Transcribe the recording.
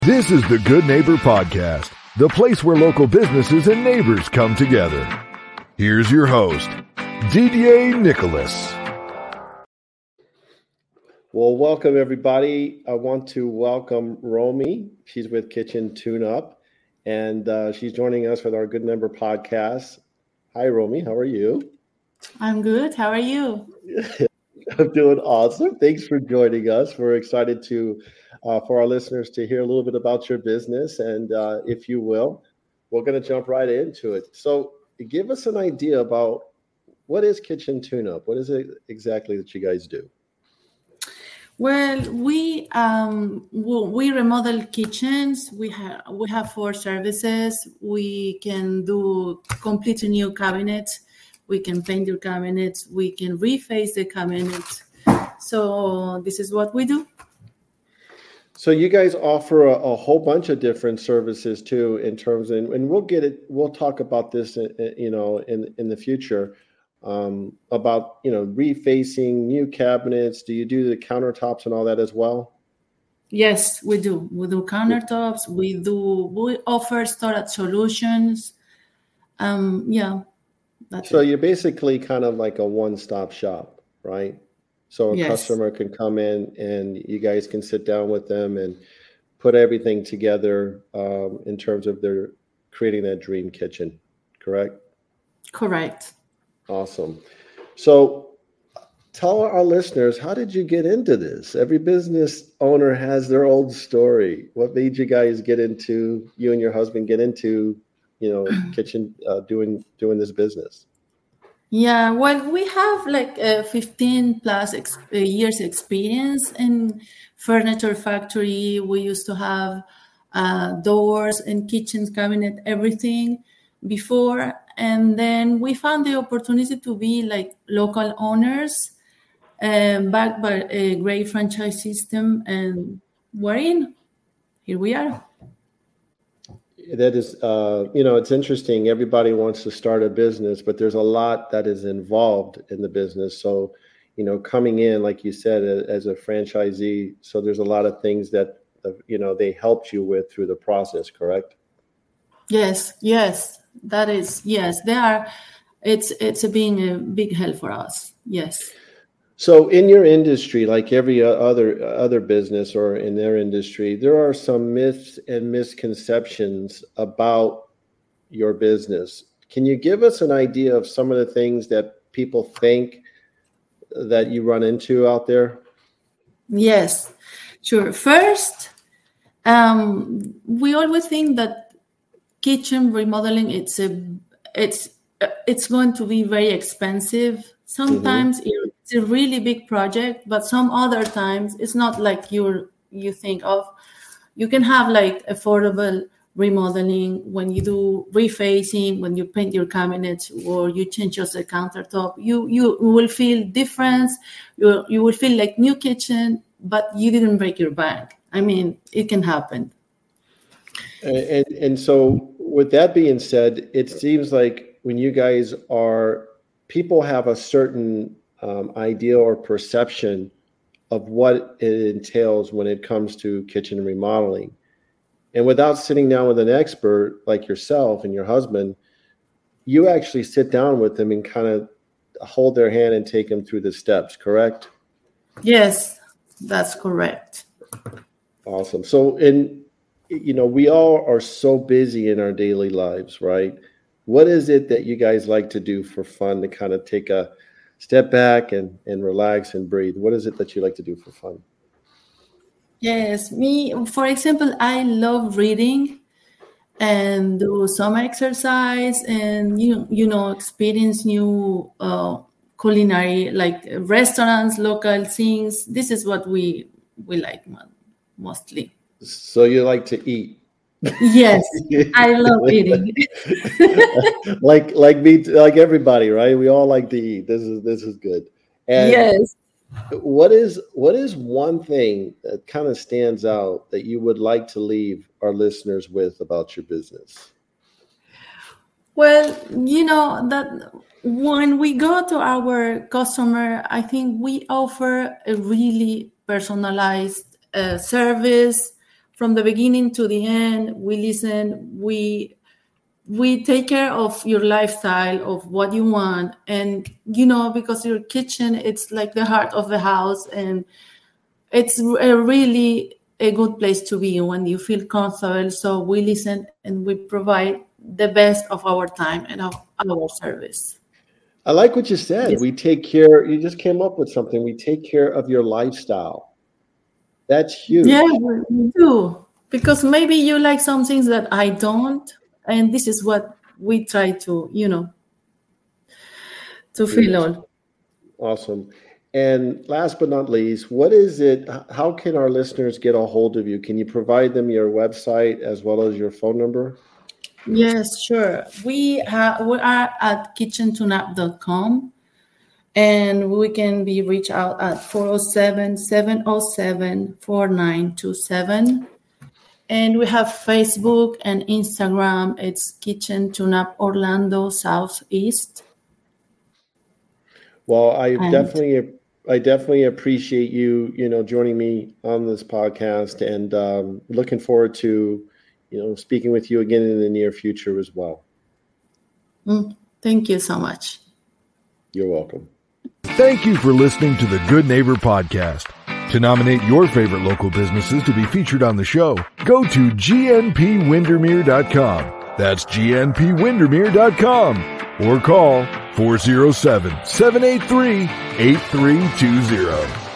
This is the Good Neighbor Podcast, the place where local businesses and neighbors come together. Here's your host, Didier Nicholas. Well, welcome everybody. I want to welcome Romy. She's with Kitchen Tune Up, and she's joining us with our Good Neighbor Podcast. Hi, Romy. How are you? I'm good. How are you? I'm doing awesome. Thanks for joining us. We're excited to for our listeners to hear a little bit about your business. And if you will, we're going to jump right into it. So give us an idea about what is Kitchen Tune Up? What is it exactly that you guys do? Well, we remodel kitchens. We have 4 services. We can do completely new cabinets. We can paint your cabinets. We can reface the cabinets. So this is what we do. So you guys offer a whole bunch of different services too, in terms of, and we'll talk about this, in the future, about, refacing new cabinets. Do you do the countertops and all that as well? Yes, we do. We do countertops. We offer storage solutions. So you're basically kind of like a one-stop shop, right? So a customer can come in and you guys can sit down with them and put everything together in terms of their creating that dream kitchen, correct? Correct. Awesome. So tell our listeners, how did you get into this? Every business owner has their own story. What made you guys you and your husband get into, kitchen, doing this business? Yeah, well, we have like 15 plus years experience in furniture factory. We used to have doors and kitchen cabinet, everything before. And then we found the opportunity to be like local owners, backed by a great franchise system. And here we are. That is, it's interesting. Everybody wants to start a business, but there's a lot that is involved in the business. So, coming in, like you said, as a franchisee, so there's a lot of things that, they helped you with through the process, correct? Yes, that is, yes, they are. It's being a big help for us. Yes. So in your industry, like every other business or in their industry, there are some myths and misconceptions about your business. Can you give us an idea of some of the things that people think that you run into out there? Yes, sure. First, we always think that kitchen remodeling it's going to be very expensive. Sometimes it's a really big project, but some other times it's not like you think of. You can have like affordable remodeling when you do refacing, when you paint your cabinets or you change just the countertop. You will feel difference. You will feel like new kitchen, but you didn't break your bank. I mean, it can happen. And so with that being said, it seems like when you guys people have a certain idea or perception of what it entails when it comes to kitchen remodeling. And without sitting down with an expert like yourself and your husband, you actually sit down with them and kind of hold their hand and take them through the steps, correct? Yes, that's correct. Awesome. So, we all are so busy in our daily lives, right? What is it that you guys like to do for fun to kind of take a step back and relax and breathe? What is it that you like to do for fun? Yes, for example, I love reading and do some exercise and, experience new culinary, like restaurants, local things. This is what we like mostly. So you like to eat? Yes, I love eating. like me, like everybody, right? We all like to eat. This is good. And yes. What is one thing that kind of stands out that you would like to leave our listeners with about your business? Well, that when we go to our customer, I think we offer a really personalized service from the beginning to the end. We listen. We take care of your lifestyle, of what you want. And, because your kitchen, it's like the heart of the house. And it's really a good place to be when you feel comfortable. So we listen and we provide the best of our time and of our service. I like what you said. Yes. We take care. You just came up with something. We take care of your lifestyle. That's huge. Yeah, we do. Because maybe you like some things that I don't. And this is what we try to, to fill all. Awesome. And last but not least, what is it? How can our listeners get a hold of you? Can you provide them your website as well as your phone number? Yes, sure. We are at kitchentuneup.com, and we can be reached out at 407-707-4927. And we have Facebook and Instagram. It's Kitchen Tune Up Orlando Southeast. Well, I definitely appreciate you, joining me on this podcast, and looking forward to, speaking with you again in the near future as well. Thank you so much. You're welcome. Thank you for listening to the Good Neighbor Podcast. To nominate your favorite local businesses to be featured on the show, go to gnpwindermere.com. That's gnpwindermere.com. Or call 407-783-8320.